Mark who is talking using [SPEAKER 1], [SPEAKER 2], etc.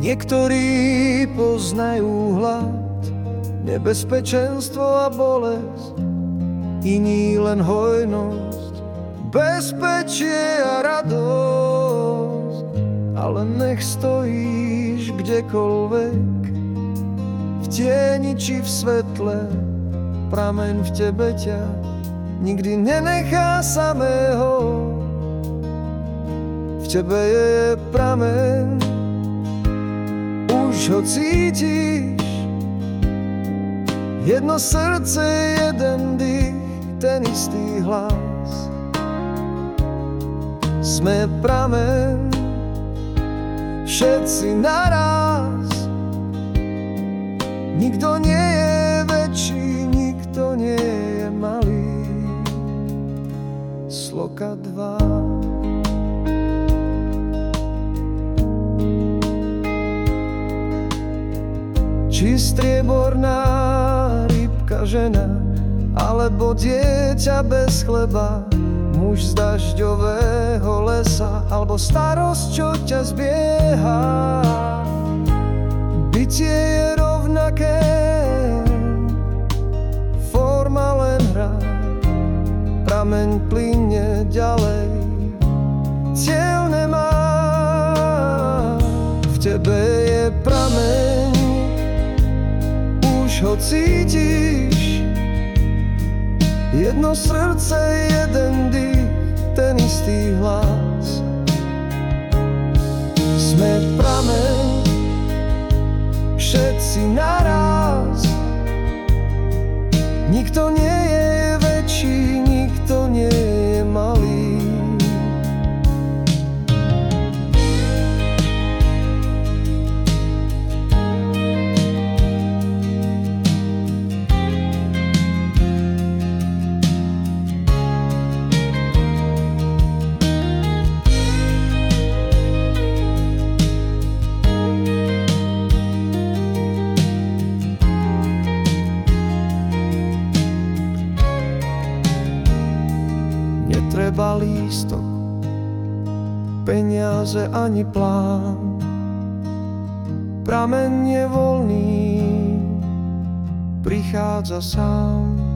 [SPEAKER 1] Niektorí poznajú hlad, nebezpečenstvo a bolesť, iní len hojnosť, bezpečie a radosť. Ale nech stojíš kdekoľvek, v tieni či v svetle, prameň v tebe ťa nikdy nenechá samého. V tebe je prameň, už ho cítiš, jedno srdce, jeden dých, ten istý hlas. Sme prameň, všetci naraz, nikto nie je väčší, nikto nie je malý. Sloka 2. Či strieborná rybka žena, alebo dieťa bez chleba, muž z dažďového lesa, alebo starosť, čo ťa zbieha. Bytie je rovnaké, forma len hra, prameň plynie ďalej, cieľ nemá. V tebe je prameň, už ho cítiš, jedno srdce, jeden dých, ten istý hlas. Sme prameň, všetci naraz, nikto nie je väčší, nikto nie je malý. Netreba lístok, peniaze ani plán, prameň je voľný, prichádza sám.